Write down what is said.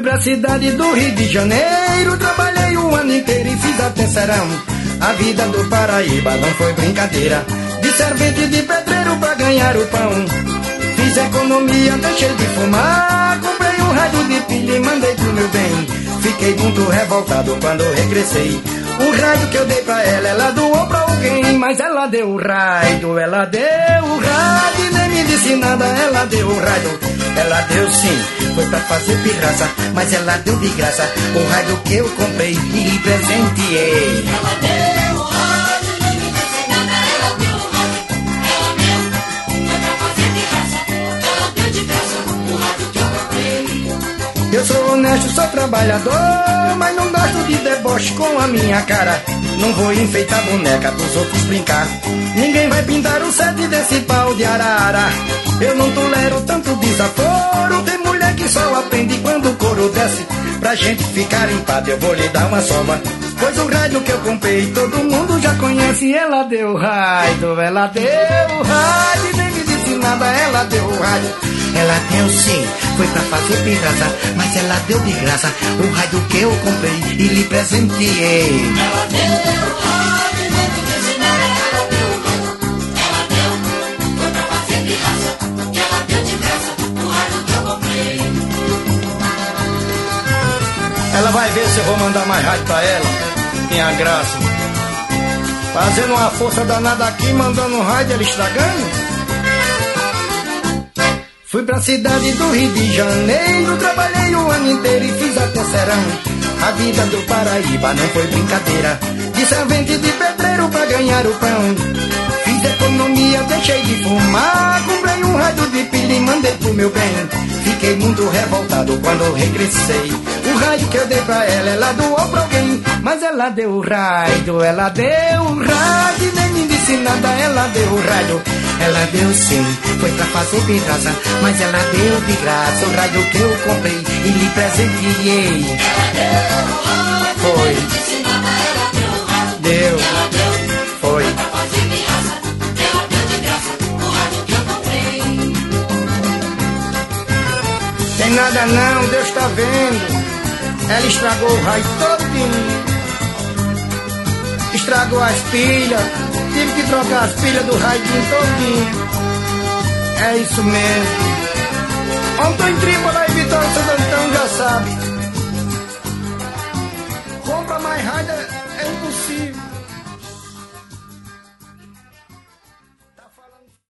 pra cidade do Rio de Janeiro, trabalhei o ano inteiro e fiz até serão. A vida do Paraíba não foi brincadeira, de servente de pedreiro pra ganhar o pão. Fiz economia, deixei de fumar, comprei um rádio de pilha e mandei pro meu bem. Fiquei muito revoltado quando regressei. O rádio que eu dei pra ela doou pra alguém, mas ela deu o rádio, ela deu o rádio e nem me disse nada, ela deu o rádio. Ela deu sim, foi pra fazer pirraça, mas ela deu de graça o rádio que eu comprei e lhe presenteei. Ela deu o rádio, nem me disse nada, ela deu o rádio. Ela deu, foi pra fazer pirraça, ela deu de graça o rádio que eu comprei. Eu sou honesto, sou trabalhador, mas não gosto de deboche com a minha cara. Não vou enfeitar boneca pros outros brincar. Ninguém vai pintar o sete desse pau de arara. Eu não tolero tanto desaforo. Tem mulher que só aprende quando o couro desce. Pra gente ficar em paz eu vou lhe dar uma sova, pois o rádio que eu comprei todo mundo já conhece. Ela deu o rádio, ela deu o rádio, nem me disse nada, ela deu o rádio. Ela deu sim, foi pra fazer pirraça, mas ela deu de graça o rádio que eu comprei e lhe presenteei. Ela deu o rádio, nem me disse nada, ela deu o rádio. Ela deu, foi pra fazer pirraça, e ela deu de graça o rádio que eu comprei. Ela vai ver se eu vou mandar mais rádio pra ela. Tinha graça. Fazendo uma força danada aqui, mandando um rádio, ela estragando. Fui pra cidade do Rio de Janeiro, trabalhei o ano inteiro e fiz até serão. A vida do Paraíba não foi brincadeira, de servente de pedreiro pra ganhar o pão. Fiz economia, deixei de fumar, comprei um rádio de pilha e mandei pro meu bem. Fiquei muito revoltado quando regressei. O rádio que eu dei pra ela doou pra alguém, mas ela deu o rádio, ela deu o rádio, nem me disse nada, ela deu o rádio. Ela deu sim, foi pra fazer pirraça, mas ela deu de graça o rádio que eu comprei e lhe presenteei. Ela deu o rádio, Foi. nem me disse nada, ela deu o rádio. Deu, Ela deu, foi. pra fazer pirraça, ela deu de graça o rádio que eu comprei. Tem nada não, Deus tá vendo. Ela estragou o rádio todinho, estragou as pilhas, tive que trocar as pilhas do rádio todinho. É isso mesmo. Ontem em Trípola e Vitória Santo Antão já sabe. Compra mais rádio é impossível.